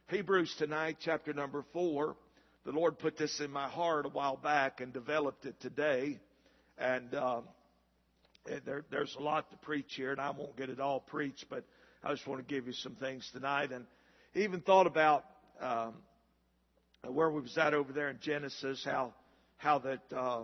Hebrews tonight, chapter number 4. The Lord put this in my heart a while back and developed it today. And there's a lot to preach here, and I won't get it all preached, but I just want to give you some things tonight. And even thought about where we was at over there in Genesis, how that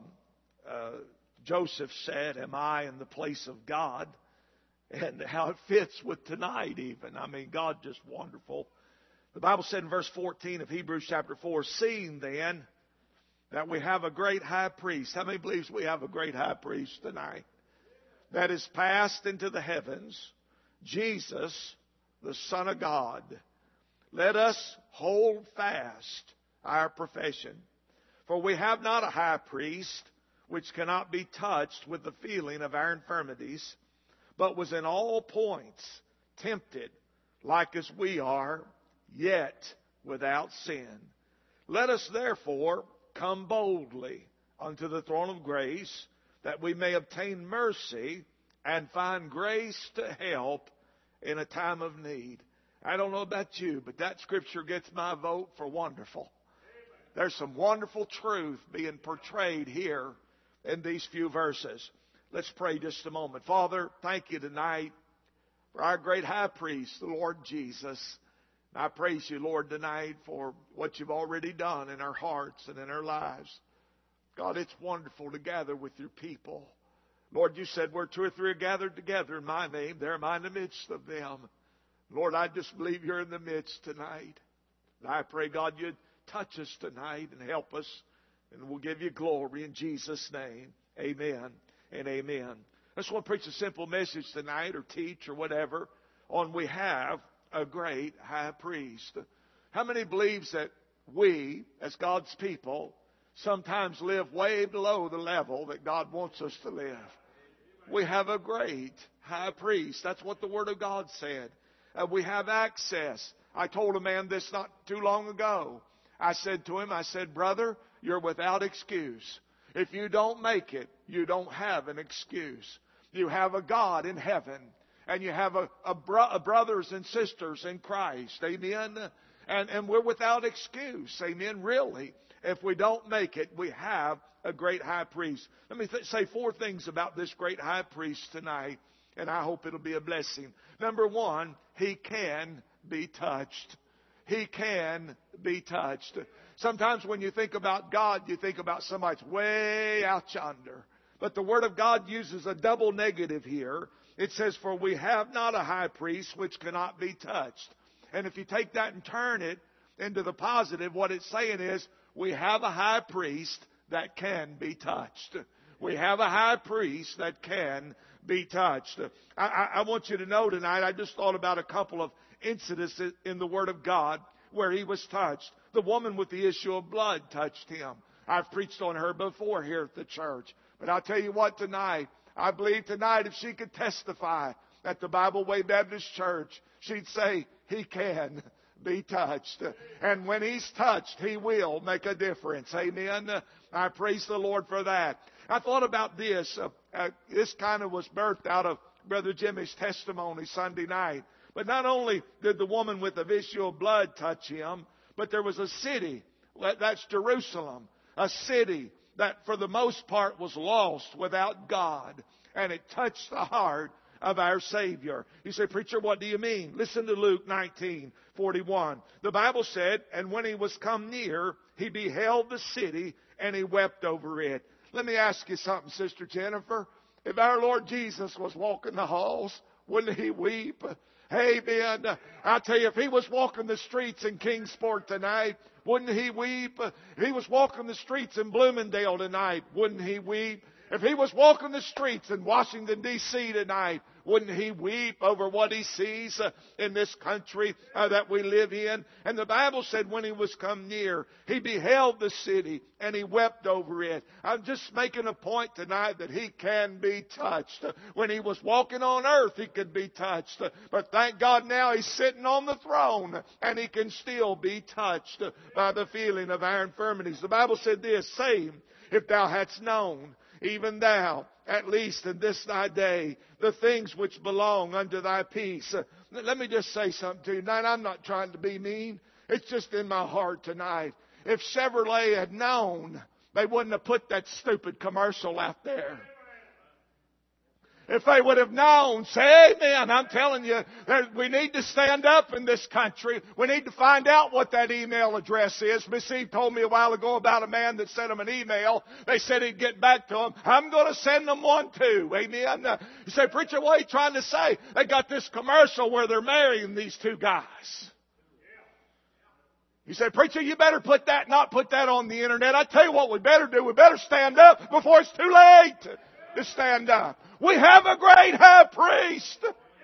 Joseph said, "Am I in the place of God?" And how it fits with tonight even. I mean, God just wonderful. The Bible said in verse 14 of Hebrews chapter 4, "Seeing then that we have a great high priest." How many believes we have a great high priest tonight? "That is passed into the heavens, Jesus, the Son of God. Let us hold fast our profession. For we have not a high priest which cannot be touched with the feeling of our infirmities, but was in all points tempted like as we are, yet without sin. Let us therefore come boldly unto the throne of grace, that we may obtain mercy and find grace to help in a time of need." I don't know about you, but that scripture gets my vote for wonderful. There's some wonderful truth being portrayed here in these few verses. Let's pray just a moment. Father, thank you tonight for our great high priest, the Lord Jesus. I praise you, Lord, tonight for what you've already done in our hearts and in our lives. God, it's wonderful to gather with your people. Lord, you said where two or three are gathered together in my name, there am I in the midst of them. Lord, I just believe you're in the midst tonight. And I pray, God, you'd touch us tonight and help us, and we'll give you glory in Jesus' name. Amen and amen. I just want to preach a simple message tonight, or teach, or whatever, on we have a great high priest. How many believes that we, as God's people, sometimes live way below the level that God wants us to live? We have a great high priest. That's what the Word of God said. We have access. I told a man this not too long ago. I said to him, "Brother, you're without excuse. If you don't make it, you don't have an excuse. You have a God in heaven, and you have a brothers and sisters in Christ." Amen. And we're without excuse. Amen. Really, if we don't make it, we have a great high priest. Let me say four things about this great high priest tonight, and I hope it'll be a blessing. Number one, he can be touched. He can be touched. Sometimes when you think about God, you think about somebody that's way out yonder. But the Word of God uses a double negative here. It says, "For we have not a high priest which cannot be touched." And if you take that and turn it into the positive, what it's saying is, we have a high priest that can be touched. We have a high priest that can be touched. I want you to know tonight, I just thought about a couple of incidents in the Word of God where he was touched. The woman with the issue of blood touched him. I've preached on her before here at the church. But I'll tell you what tonight, I believe tonight if she could testify at the Bible Way Baptist Church, she'd say, he can be touched. And when he's touched, he will make a difference. Amen. I praise the Lord for that. I thought about this. This kind of was birthed out of Brother Jimmy's testimony Sunday night. But not only did the woman with the issue of blood touch him, but there was a city, that's Jerusalem, a city that for the most part was lost without God. And it touched the heart of our Savior. You say, "Preacher, what do you mean?" Listen to Luke 19:41. The Bible said, "And when he was come near, he beheld the city, and he wept over it." Let me ask you something, Sister Jennifer. If our Lord Jesus was walking the halls, wouldn't he weep? Amen. I tell you, if he was walking the streets in Kingsport tonight, wouldn't he weep? If he was walking the streets in Bloomingdale tonight, wouldn't he weep? If he was walking the streets in Washington, D.C. tonight, wouldn't he weep over what he sees in this country that we live in? And the Bible said when he was come near, he beheld the city and he wept over it. I'm just making a point tonight that he can be touched. When he was walking on earth, he could be touched. But thank God now he's sitting on the throne and he can still be touched by the feeling of our infirmities. The Bible said this, "Save if thou hadst known even thou, at least in this thy day, the things which belong unto thy peace. Let me just say something to you tonight. I'm not trying to be mean. It's just in my heart tonight. If Chevrolet had known, they wouldn't have put that stupid commercial out there. If they would have known, say amen. I'm telling you, we need to stand up in this country. We need to find out what that email address is. Miss Eve told me a while ago about a man that sent him an email. They said he'd get back to him. I'm going to send them one too. Amen. You say, preacher, what are you trying to say? They got this commercial where they're marrying these two guys. You say, preacher, you better not put that on the internet. I tell you what we better do. We better stand up before it's too late to stand up. We have a great high priest.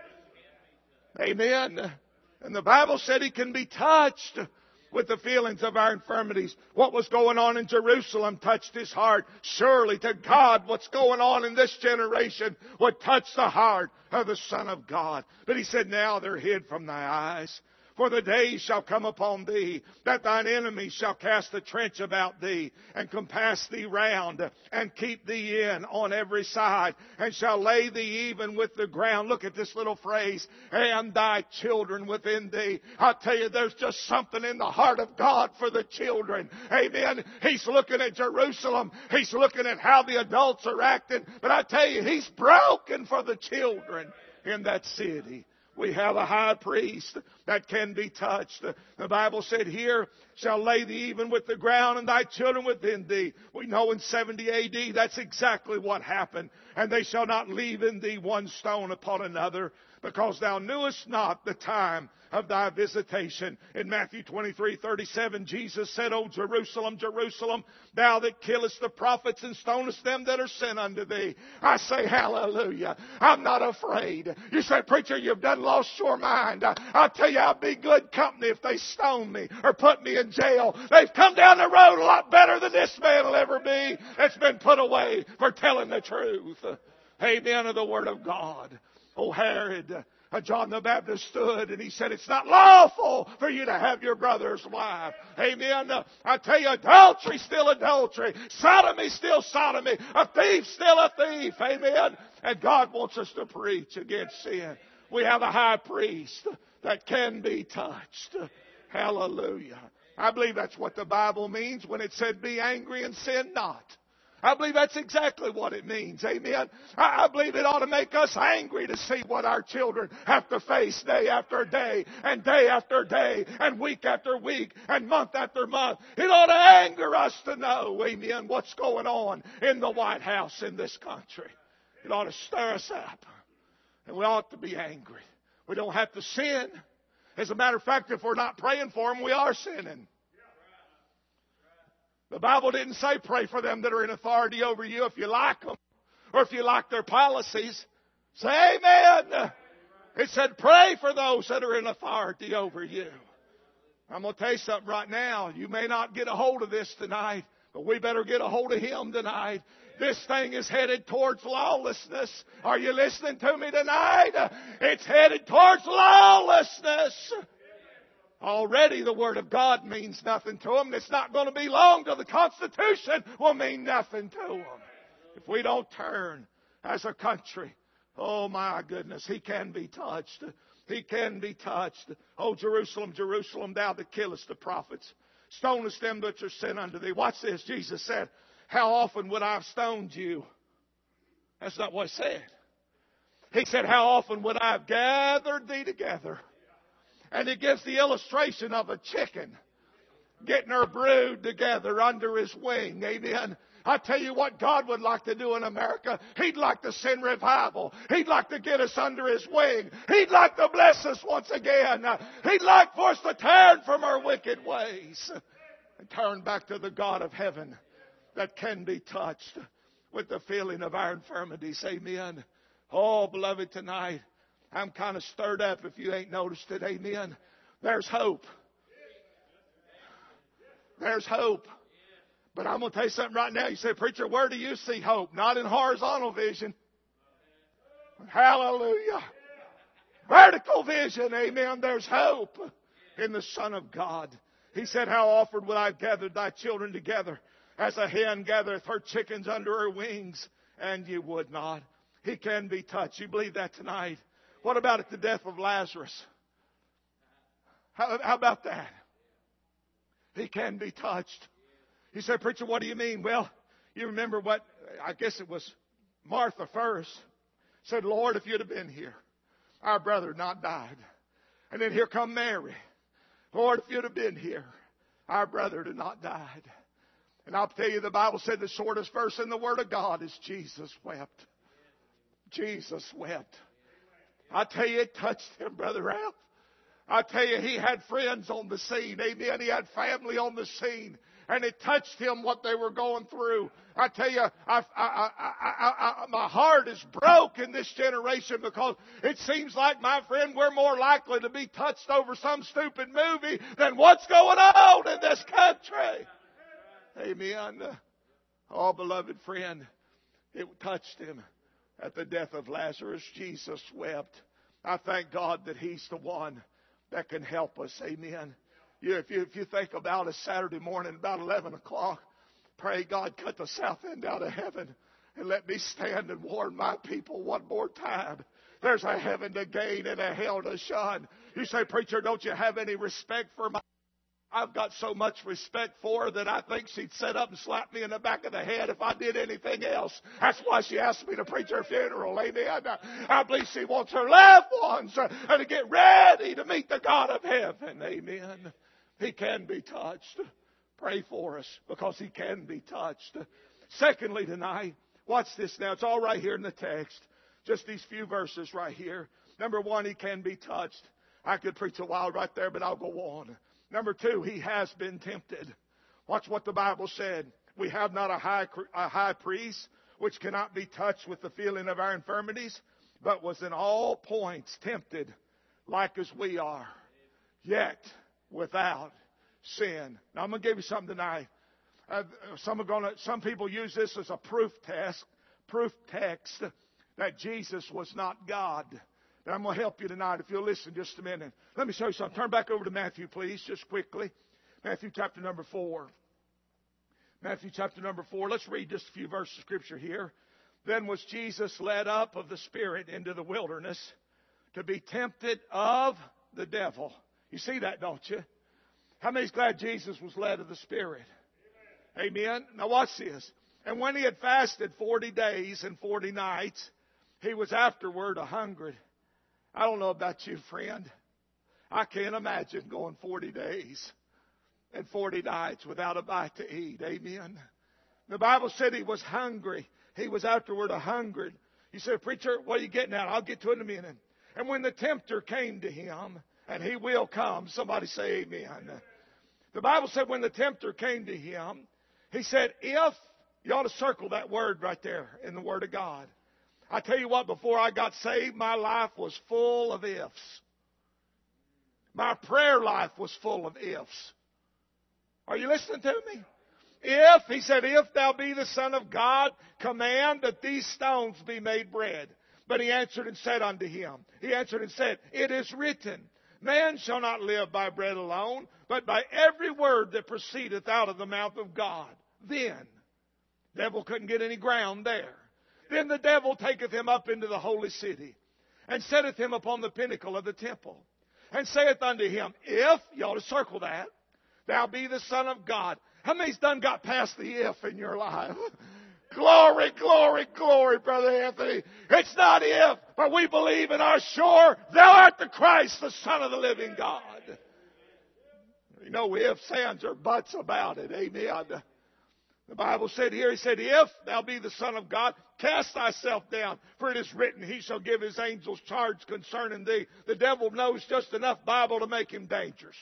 Amen. And the Bible said he can be touched with the feelings of our infirmities. What was going on in Jerusalem touched his heart. Surely to God, what's going on in this generation would touch the heart of the Son of God. But he said, now they're hid from thy eyes. For the days shall come upon thee, that thine enemies shall cast a trench about thee, and compass thee round, and keep thee in on every side, and shall lay thee even with the ground. Look at this little phrase, and thy children within thee. I tell you, there's just something in the heart of God for the children. Amen. He's looking at Jerusalem. He's looking at how the adults are acting. But I tell you, He's broken for the children in that city. We have a high priest that can be touched. The Bible said, here shall lay thee even with the ground, and thy children within thee. We know in 70 AD that's exactly what happened. And they shall not leave in thee one stone upon another, because thou knewest not the time of thy visitation. In Matthew 23:37, Jesus said, O Jerusalem, Jerusalem, thou that killest the prophets and stonest them that are sent unto thee. I say hallelujah. I'm not afraid. You say, preacher, you've done lost your mind. I'll tell you, I'll be good company if they stone me or put me in jail. They've come down the road a lot better than this man will ever be. That's been put away for telling the truth. Amen to the Word of God. Oh, Herod, John the Baptist stood and he said, it's not lawful for you to have your brother's wife. Amen. I tell you, adultery still adultery. Sodomy still sodomy. A thief still a thief. Amen. And God wants us to preach against sin. We have a high priest that can be touched. Hallelujah. I believe that's what the Bible means when it said, be angry and sin not. I believe that's exactly what it means. Amen. I believe it ought to make us angry to see what our children have to face day after day and day after day and week after week and month after month. It ought to anger us to know, amen, what's going on in the White House in this country. It ought to stir us up. And we ought to be angry. We don't have to sin. As a matter of fact, if we're not praying for them, we are sinning. The Bible didn't say pray for them that are in authority over you if you like them or if you like their policies. Say amen. It said pray for those that are in authority over you. I'm going to tell you something right now. You may not get a hold of this tonight, but we better get a hold of Him tonight. This thing is headed towards lawlessness. Are you listening to me tonight? It's headed towards lawlessness. Already the Word of God means nothing to them. It's not going to be long till the Constitution will mean nothing to them. If we don't turn as a country, oh my goodness, He can be touched. He can be touched. Oh Jerusalem, Jerusalem, thou that killest the prophets, stonest them that are sent unto thee. Watch this. Jesus said, how often would I have stoned you? That's not what He said. He said, how often would I have gathered thee together? And He gives the illustration of a chicken getting her brood together under his wing. Amen. I tell you what God would like to do in America. He'd like to send revival. He'd like to get us under His wing. He'd like to bless us once again. He'd like for us to turn from our wicked ways and turn back to the God of heaven that can be touched with the feeling of our infirmities. Amen. Oh, beloved, tonight, I'm kind of stirred up if you ain't noticed it. Amen. There's hope. There's hope. But I'm going to tell you something right now. You say, preacher, where do you see hope? Not in horizontal vision. Hallelujah. Vertical vision. Amen. There's hope in the Son of God. He said, how often would I have gathered thy children together, as a hen gathereth her chickens under her wings, and you would not. He can be touched. You believe that tonight? What about at the death of Lazarus? How about that? He can be touched. You say, preacher, what do you mean? Well, you remember what, I guess it was Martha first, said, Lord, if you'd have been here, our brother had not died. And then here come Mary. Lord, if you'd have been here, our brother had not died. And I'll tell you, the Bible said the shortest verse in the Word of God is Jesus wept. Jesus wept. I tell you, it touched him, Brother Ralph. I tell you, he had friends on the scene. Amen. He had family on the scene. And it touched him what they were going through. I tell you, my heart is broke in this generation because it seems like, my friend, we're more likely to be touched over some stupid movie than what's going on in this country. Amen. Oh, beloved friend, it touched him at the death of Lazarus. Jesus wept. I thank God that He's the one that can help us. Amen. If you think about it, Saturday morning about 11 o'clock, pray God cut the south end out of heaven and let me stand and warn my people one more time. There's a heaven to gain and a hell to shun. You say, preacher, don't you have any respect for my... I've got so much respect for her that I think she'd sit up and slap me in the back of the head if I did anything else. That's why she asked me to preach her funeral. Amen. I believe she wants her loved ones to get ready to meet the God of heaven. Amen. He can be touched. Pray for us because He can be touched. Secondly tonight, watch this now. It's all right here in the text. Just these few verses right here. Number one, He can be touched. I could preach a while right there, but I'll go on. Number two, He has been tempted. Watch what the Bible said. We have not a high priest which cannot be touched with the feeling of our infirmities, but was in all points tempted like as we are, yet without sin. Now I'm going to give you something tonight. Some people use this as a proof text that Jesus was not God. And I'm going to help you tonight if you'll listen just a minute. Let me show you something. Turn back over to Matthew, please, just quickly. Matthew chapter number 4. Matthew chapter number 4. Let's read just a few verses of Scripture here. Then was Jesus led up of the Spirit into the wilderness to be tempted of the devil. You see that, don't you? How many's glad Jesus was led of the Spirit? Amen. Now watch this. And when He had fasted 40 days and 40 nights, He was afterward a-hungered. I don't know about you, friend. I can't imagine going 40 days and 40 nights without a bite to eat. Amen. The Bible said He was hungry. He was afterward a-hungered. You say, preacher, what are you getting at? I'll get to it in a minute. And when the tempter came to Him, and He will come, somebody say amen. The Bible said when the tempter came to Him, He said, if, you ought to circle that word right there in the Word of God. I tell you what, before I got saved, my life was full of ifs. My prayer life was full of ifs. Are you listening to me? If, He said, if thou be the Son of God, command that these stones be made bread. But He answered and said unto him, He answered and said, it is written, man shall not live by bread alone, but by every word that proceedeth out of the mouth of God. Then, devil couldn't get any ground there. Then the devil taketh him up into the holy city, and setteth him upon the pinnacle of the temple, and saith unto him, if, you ought to circle that, thou be the Son of God. How many's done got past the if in your life? Glory, glory, glory, Brother Anthony. It's not if, but we believe and are sure thou art the Christ, the Son of the living God. You know, ifs, ands, or buts about it. Amen. The Bible said here, He said, if thou be the Son of God, cast thyself down, for it is written, He shall give His angels charge concerning thee. The devil knows just enough Bible to make him dangerous.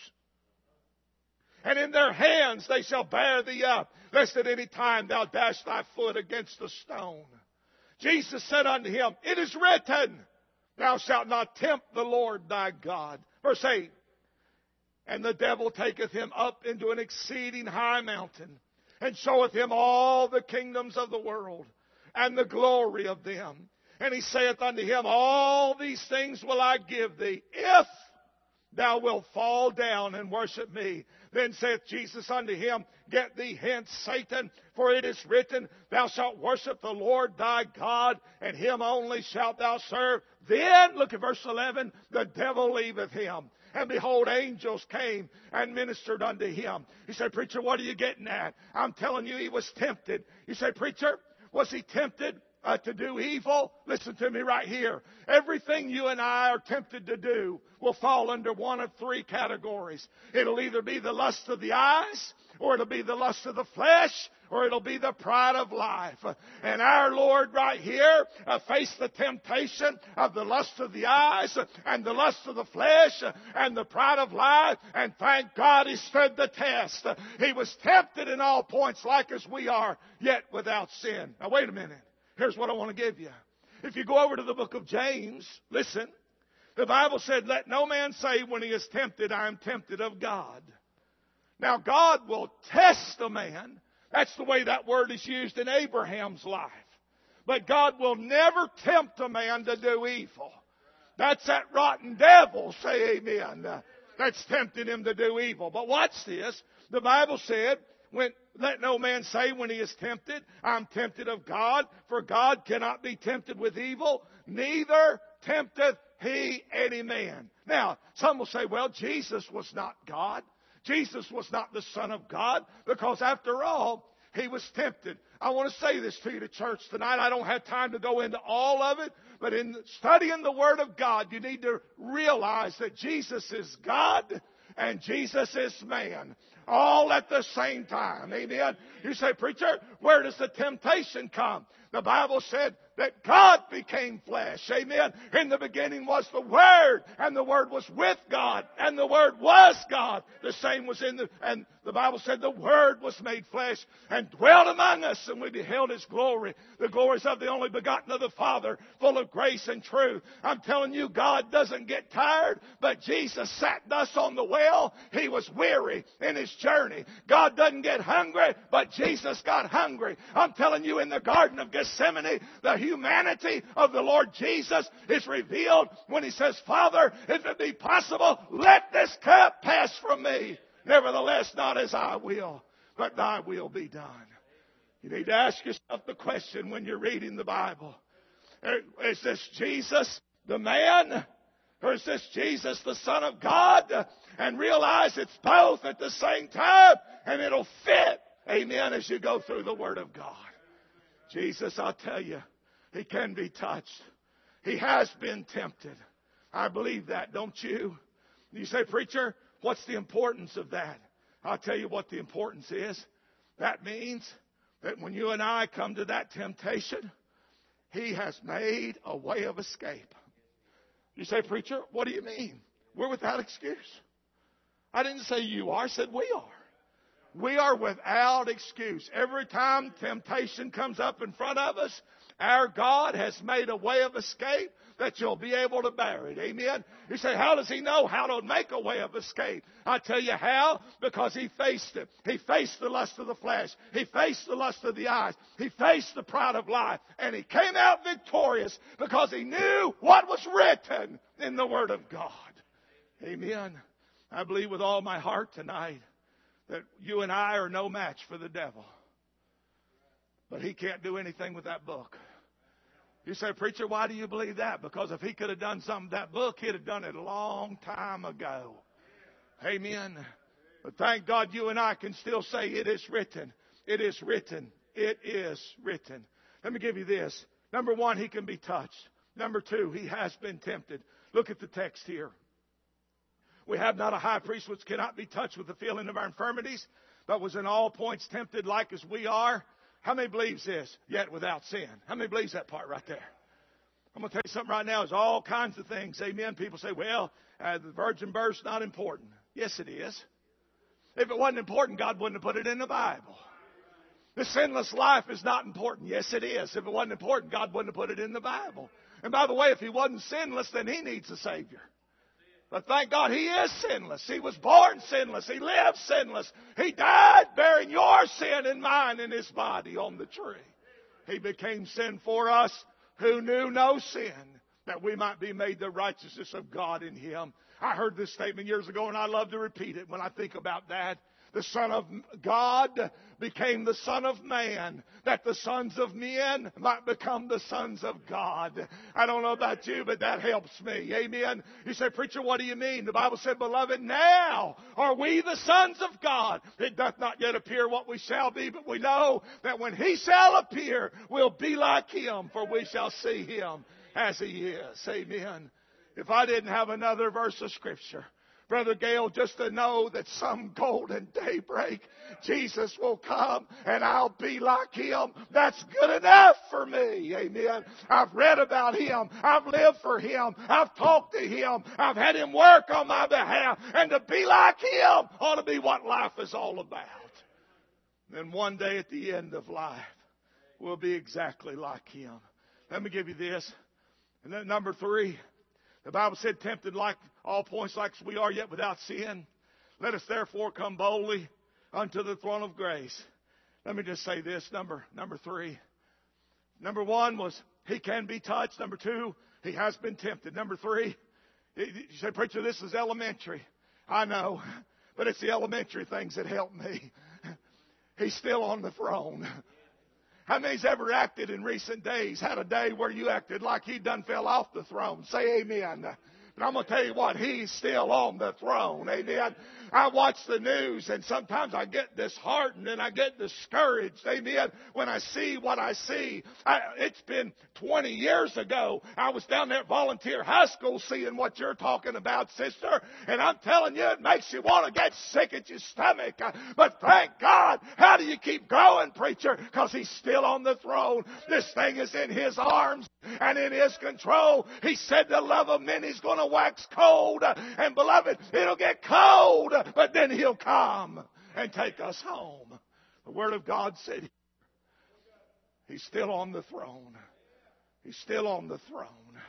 And in their hands they shall bear thee up, lest at any time thou dash thy foot against a stone. Jesus said unto him, it is written, thou shalt not tempt the Lord thy God. Verse 8, and the devil taketh him up into an exceeding high mountain, and showeth him all the kingdoms of the world, and the glory of them. And He saith unto him, all these things will I give thee, if thou wilt fall down and worship me. Then saith Jesus unto him, Get thee hence, Satan, for it is written, Thou shalt worship the Lord thy God, and him only shalt thou serve. Then, look at verse 11, the devil leaveth him. And behold, angels came and ministered unto him. You say, Preacher, what are you getting at? I'm telling you, he was tempted. You say, Preacher, was he tempted to do evil? Listen to me right here. Everything you and I are tempted to do will fall under one of three categories. It'll either be the lust of the eyes, or it'll be the lust of the flesh, or it'll be the pride of life. And our Lord right here faced the temptation of the lust of the eyes and the lust of the flesh and the pride of life. And thank God he stood the test. He was tempted in all points like as we are, yet without sin. Now wait a minute. Here's what I want to give you. If you go over to the book of James, listen. The Bible said, Let no man say when he is tempted, I am tempted of God. Now God will test a man. That's the way that word is used in Abraham's life. But God will never tempt a man to do evil. That's that rotten devil, say amen, that's tempting him to do evil. But watch this. The Bible said, Let no man say when he is tempted, I'm tempted of God, for God cannot be tempted with evil, neither tempteth he any man. Now, some will say, well, Jesus was not God. Jesus was not the Son of God, because after all, he was tempted. I want to say this to you, to church tonight. I don't have time to go into all of it, but in studying the Word of God, you need to realize that Jesus is God and Jesus is man, all at the same time. Amen. You say, Preacher, where does the temptation come? The Bible said that God became flesh. Amen. In the beginning was the Word, and the Word was with God, and the Word was God. The same was and the Bible said the Word was made flesh and dwelt among us, and we beheld His glory. The glories of the only begotten of the Father, full of grace and truth. I'm telling you, God doesn't get tired, but Jesus sat thus on the well. He was weary in His journey. God doesn't get hungry, but Jesus got hungry. I'm telling you, in the Garden of Gethsemane, the humanity of the Lord Jesus is revealed when He says, Father, if it be possible, let this cup pass from me. Nevertheless, not as I will, but thy will be done. You need to ask yourself the question when you're reading the Bible. Is this Jesus the man? Or is this Jesus the Son of God? And realize it's both at the same time, and it'll fit, amen, as you go through the Word of God. Jesus, I'll tell you, He can be touched. He has been tempted. I believe that, don't you? You say, Preacher, what's the importance of that? I'll tell you what the importance is. That means that when you and I come to that temptation, He has made a way of escape. You say, Preacher, what do you mean? We're without excuse. I didn't say you are, I said we are. We are without excuse. Every time temptation comes up in front of us, our God has made a way of escape that you'll be able to bear it. Amen? You say, how does He know how to make a way of escape? I tell you how. Because He faced it. He faced the lust of the flesh. He faced the lust of the eyes. He faced the pride of life. And He came out victorious because He knew what was written in the Word of God. Amen. I believe with all my heart tonight that you and I are no match for the devil. But he can't do anything with that book. You say, Preacher, why do you believe that? Because if he could have done something with that book, he'd have done it a long time ago. Amen. But thank God you and I can still say it is written. It is written. It is written. Let me give you this. Number one, he can be touched. Number two, he has been tempted. Look at the text here. We have not a high priest which cannot be touched with the feeling of our infirmities, but was in all points tempted like as we are. How many believes this? Yet without sin. How many believes that part right there? I'm going to tell you something right now. There's all kinds of things. Amen. People say, well, the virgin birth's not important. Yes, it is. If it wasn't important, God wouldn't have put it in the Bible. The sinless life is not important. Yes, it is. If it wasn't important, God wouldn't have put it in the Bible. And by the way, if He wasn't sinless, then He needs a Savior. But thank God He is sinless. He was born sinless. He lived sinless. He died bearing your sin and mine in His body on the tree. He became sin for us who knew no sin, that we might be made the righteousness of God in Him. I heard this statement years ago, and I love to repeat it when I think about that. The Son of God became the Son of Man, that the sons of men might become the sons of God. I don't know about you, but that helps me. Amen. You say, preacher, what do you mean? The Bible said, beloved, now are we the sons of God. It doth not yet appear what we shall be, but we know that when He shall appear, we'll be like Him, for we shall see Him as He is. Amen. If I didn't have another verse of Scripture, Brother Gale, just to know that some golden daybreak, Jesus will come and I'll be like Him, that's good enough for me. Amen. I've read about Him. I've lived for Him. I've talked to Him. I've had Him work on my behalf. And to be like Him ought to be what life is all about. Then one day at the end of life, we'll be exactly like Him. Let me give you this. And then number 3. The Bible said, tempted like all points like we are, yet without sin. Let us therefore come boldly unto the throne of grace. Let me just say this, number 3. Number 1 was He can be touched. Number 2, He has been tempted. Number 3, you say, preacher, this is elementary. I know, but it's the elementary things that help me. He's still on the throne. How many's ever acted in recent days, had a day where you acted like He done fell off the throne? Say amen. But I'm going to tell you what, He's still on the throne. Amen. I watch the news and sometimes I get disheartened and I get discouraged. Amen. When I see what I see. It's been 20 years ago. I was down there at Volunteer High School seeing what you're talking about, sister. And I'm telling you, it makes you want to get sick at your stomach. But thank God. How do you keep growing, preacher? Because He's still on the throne. This thing is in His arms and in His control. He said the love of many is going to wax cold. And beloved, it'll get cold, but then He'll come and take us home. The Word of God said He's still on the throne. He's still on the throne.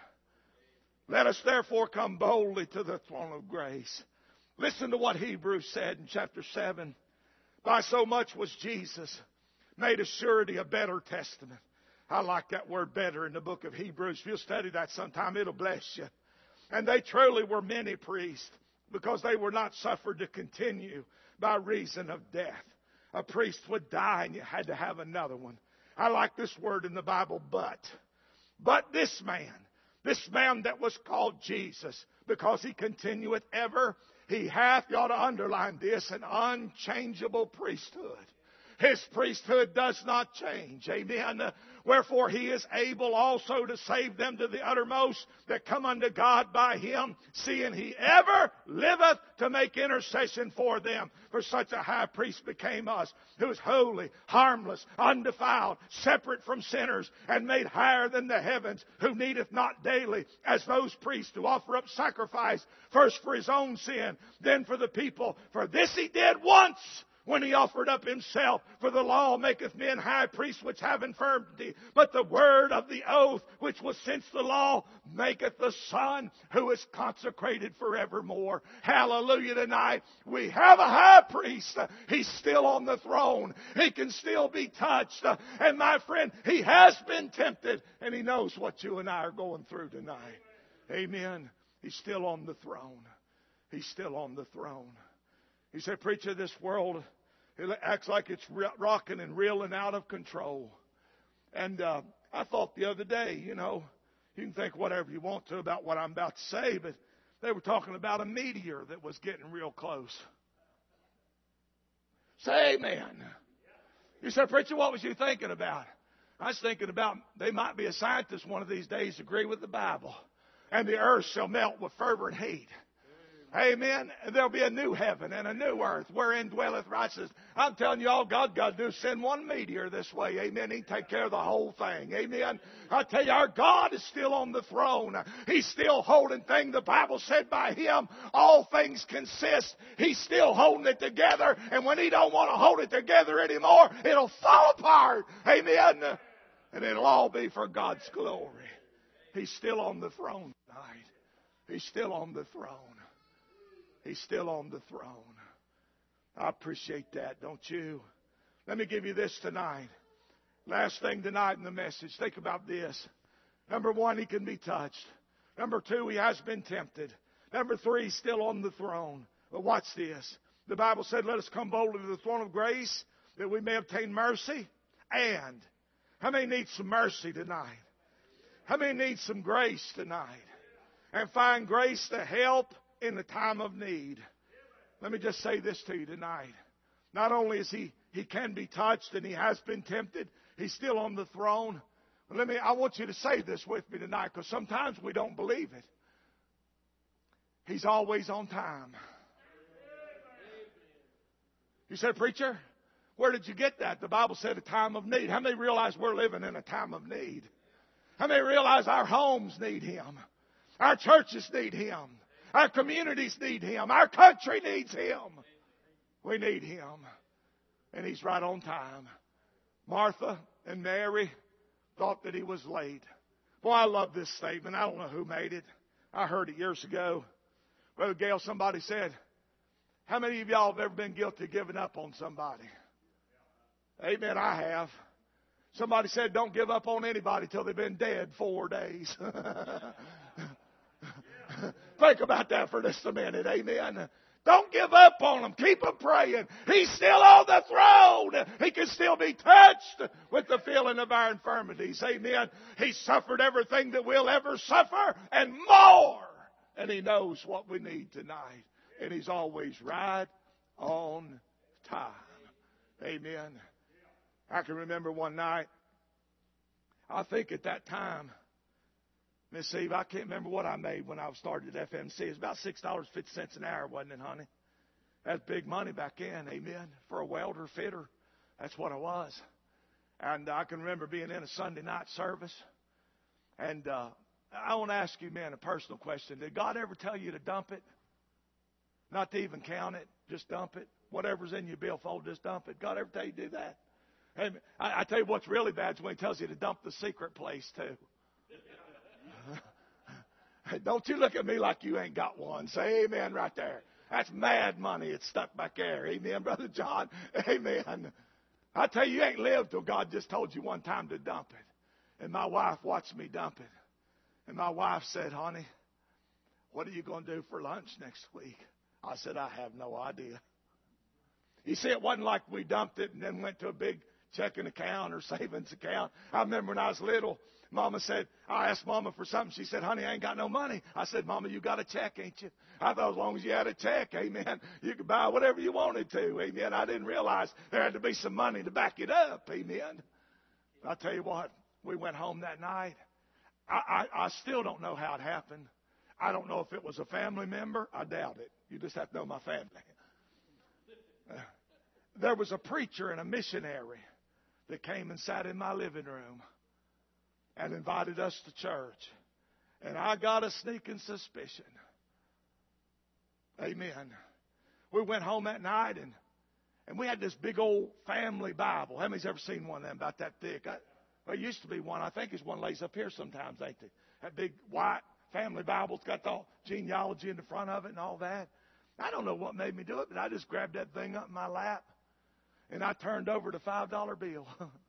Let us therefore come boldly to the throne of grace. Listen to what Hebrews said in chapter 7. By so much was Jesus made a surety, a better testament. I like that word better in the book of Hebrews. If you'll study that sometime, it'll bless you. And they truly were many priests, because they were not suffered to continue by reason of death. A priest would die and you had to have another one. I like this word in the Bible, but. But this man that was called Jesus, because He continueth ever, He hath, you ought to underline this, an unchangeable priesthood. His priesthood does not change. Amen. Wherefore He is able also to save them to the uttermost that come unto God by Him, seeing He ever liveth to make intercession for them. For such a high priest became us, who is holy, harmless, undefiled, separate from sinners, and made higher than the heavens, who needeth not daily, as those priests, to offer up sacrifice, first for His own sin, then for the people. For this He did once, when He offered up Himself. For the law maketh men high priests which have infirmity, but the word of the oath, which was since the law, maketh the Son, who is consecrated forevermore. Hallelujah. Tonight we have a high priest. He's still on the throne. He can still be touched. And my friend, He has been tempted, and He knows what you and I are going through tonight. Amen. He's still on the throne. He's still on the throne. He said, preacher, this world, it acts like it's rocking and reeling out of control. And I thought the other day, you can think whatever you want to about what I'm about to say, but they were talking about a meteor that was getting real close. Say amen. You said, preacher, what was you thinking about? I was thinking about they might be a scientist one of these days agree with the Bible. And the earth shall melt with fervent heat. Amen. And there'll be a new heaven and a new earth wherein dwelleth righteousness. I'm telling you, all God got to do is send one meteor this way. Amen. He can take care of the whole thing. Amen. I tell you, our God is still on the throne. He's still holding things. The Bible said by Him, all things consist. He's still holding it together. And when He don't want to hold it together anymore, it'll fall apart. Amen. And it'll all be for God's glory. He's still on the throne tonight. He's still on the throne. He's still on the throne. I appreciate that, don't you? Let me give you this tonight. Last thing tonight in the message. Think about this. Number 1, He can be touched. Number 2, He has been tempted. Number 3, still on the throne. But watch this. The Bible said, let us come boldly to the throne of grace that we may obtain mercy. And how many need some mercy tonight? How many need some grace tonight? And find grace to help in the time of need. Let me just say this to you tonight. Not only is he can be touched and he has been tempted, he's still on the throne. I want you to say this with me tonight, because sometimes we don't believe it. He's always on time. You said, preacher, where did you get that? The Bible said a time of need. How many realize we're living in a time of need? How many realize our homes need Him? Our churches need Him. Our communities need Him. Our country needs Him. We need Him. And He's right on time. Martha and Mary thought that He was late. Boy, I love this statement. I don't know who made it. I heard it years ago. Brother Gale, somebody said, how many of y'all have ever been guilty of giving up on somebody? Amen, I have. Somebody said, don't give up on anybody till they've been dead 4 days. Think about that for just a minute. Amen. Don't give up on them. Keep them praying. He's still on the throne. He can still be touched with the feeling of our infirmities. Amen. He suffered everything that we'll ever suffer and more. And He knows what we need tonight. And He's always right on time. Amen. I can remember one night, I think at that time, Miss Eve, I can't remember what I made when I started at FMC. It was about $6.50 an hour, wasn't it, honey? That's big money back then, amen. For a welder, fitter, that's what it was. And I can remember being in a Sunday night service. And I want to ask you, man, a personal question. Did God ever tell you to dump it? Not to even count it, just dump it. Whatever's in your billfold, just dump it. God ever tell you to do that? Hey, I tell you what's really bad is when He tells you to dump the secret place too. Don't you look at me like you ain't got one. Say amen right there. That's mad money. It's stuck back there. Amen, Brother John. Amen. I tell you, you ain't lived till God just told you one time to dump it. And my wife watched me dump it. And my wife said, honey, what are you going to do for lunch next week? I said, I have no idea. You see, it wasn't like we dumped it and then went to a big checking account or savings account. I remember when I was little, Mama said, I asked Mama for something. She said, honey, I ain't got no money. I said, Mama, you got a check, ain't you? I thought as long as you had a check, amen, you could buy whatever you wanted to, amen. I didn't realize there had to be some money to back it up, amen. I'll tell you what, we went home that night. I still don't know how it happened. I don't know if it was a family member. I doubt it. You just have to know my family. There was a preacher and a missionary that came and sat in my living room and invited us to church. And I got a sneaking suspicion. Amen. We went home that night and we had this big old family Bible. How many's ever seen one of them about that thick? There used to be one. I think there's one lays up here sometimes, ain't there? That big white family Bible. It's got the genealogy in the front of it and all that. I don't know what made me do it, but I just grabbed that thing up in my lap and I turned over the $5 bill.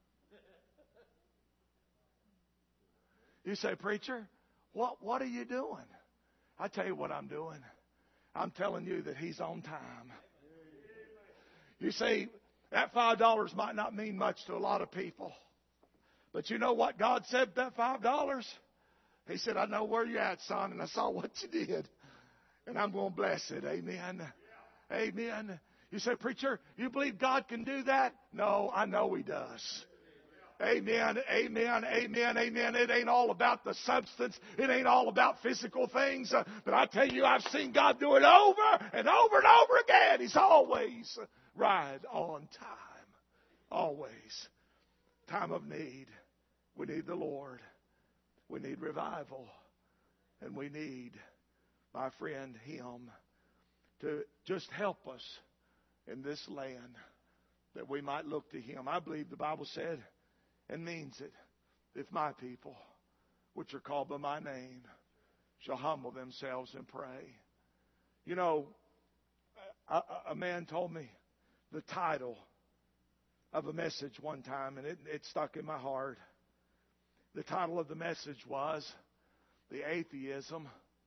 You say, preacher, what are you doing? I tell you what I'm doing. I'm telling you that He's on time. You see, that $5 might not mean much to a lot of people. But you know what God said that $5? He said, I know where you're at, son, and I saw what you did. And I'm going to bless it. Amen. Amen. You say, preacher, you believe God can do that? No, I know He does. Amen, amen, amen, amen. It ain't all about the substance. It ain't all about physical things. But I tell you, I've seen God do it over and over and over again. He's always right on time. Always. Time of need. We need the Lord. We need revival. And we need, my friend, Him to just help us in this land that we might look to Him. I believe the Bible said, and means it, if my people, which are called by my name, shall humble themselves and pray. You know, a man told me the title of a message one time, and it stuck in my heart. The title of the message was The Atheism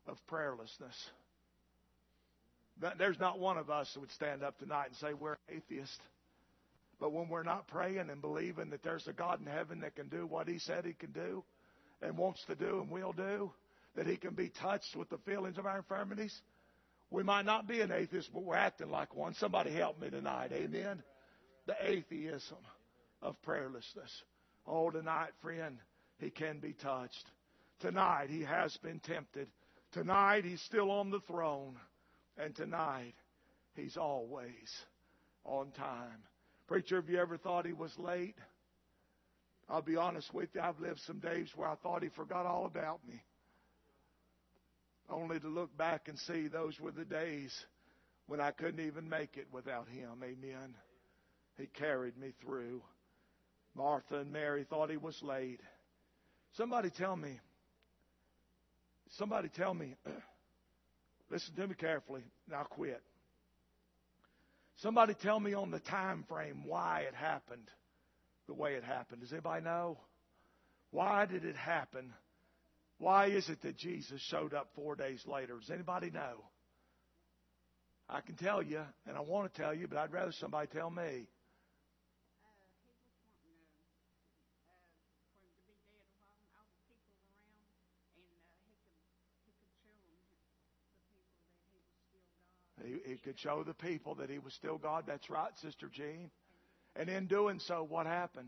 of prayerlessness. There's not one of us that would stand up tonight and say we're atheists. But when we're not praying and believing that there's a God in heaven that can do what He said He can do and wants to do and will do, that He can be touched with the feelings of our infirmities, we might not be an atheist, but we're acting like one. Somebody help me tonight. Amen. The atheism of prayerlessness. Oh, tonight, friend, He can be touched. Tonight, He has been tempted. Tonight, He's still on the throne. And tonight, He's always on time. Preacher, have you ever thought He was late? I'll be honest with you, I've lived some days where I thought He forgot all about me. Only to look back and see those were the days when I couldn't even make it without Him. Amen. He carried me through. Martha and Mary thought He was late. Somebody tell me, listen to me carefully, and I'll quit. Somebody tell me on the time frame why it happened the way it happened. Does anybody know? Why did it happen? Why is it that Jesus showed up 4 days later? Does anybody know? I can tell you, and I want to tell you, but I'd rather somebody tell me. He could show the people that He was still God. That's right, Sister Jean. And in doing so, what happened?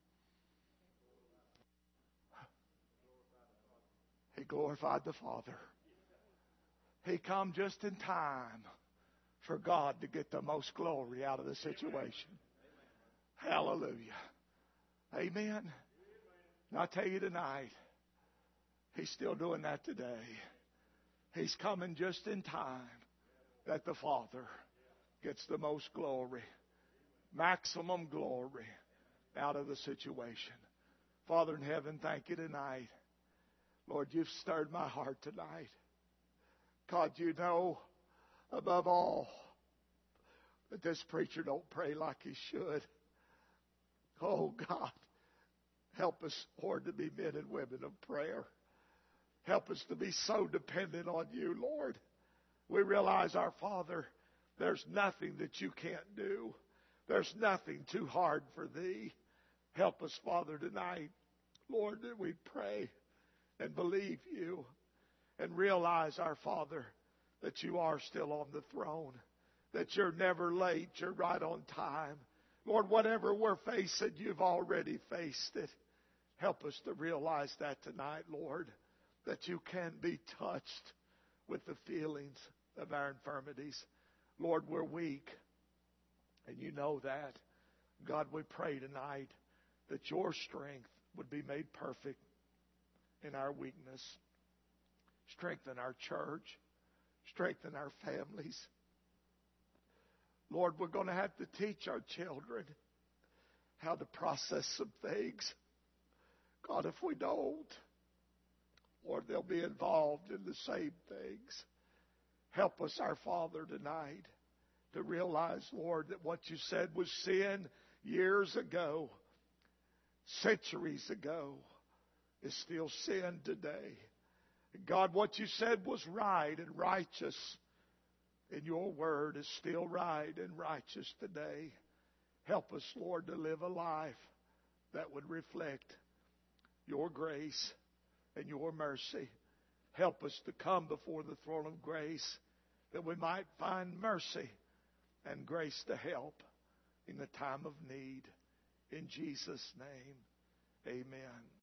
He glorified the Father. He come just in time for God to get the most glory out of the situation. Hallelujah. Amen. And I tell you tonight, He's still doing that today. He's coming just in time that the Father gets the most glory, maximum glory out of the situation. Father in heaven, thank You tonight. Lord, You've stirred my heart tonight. God, You know above all that this preacher don't pray like he should. Oh God, help us, Lord, to be men and women of prayer. Help us to be so dependent on You, Lord. We realize, our Father, there's nothing that You can't do. There's nothing too hard for Thee. Help us, Father, tonight, Lord, that we pray and believe You and realize, our Father, that You are still on the throne, that You're never late, You're right on time. Lord, whatever we're facing, You've already faced it. Help us to realize that tonight, Lord, that You can be touched with the feelings of our infirmities. Lord, we're weak, and You know that. God, we pray tonight that Your strength would be made perfect in our weakness. Strengthen our church. Strengthen our families. Lord, we're going to have to teach our children how to process some things. God, if we don't, Lord, they'll be involved in the same things. Help us, our Father, tonight to realize, Lord, that what You said was sin years ago, centuries ago, is still sin today. God, what You said was right and righteous in Your word is still right and righteous today. Help us, Lord, to live a life that would reflect Your grace and Your mercy. Help us to come before the throne of grace that we might find mercy and grace to help in the time of need. In Jesus' name, amen.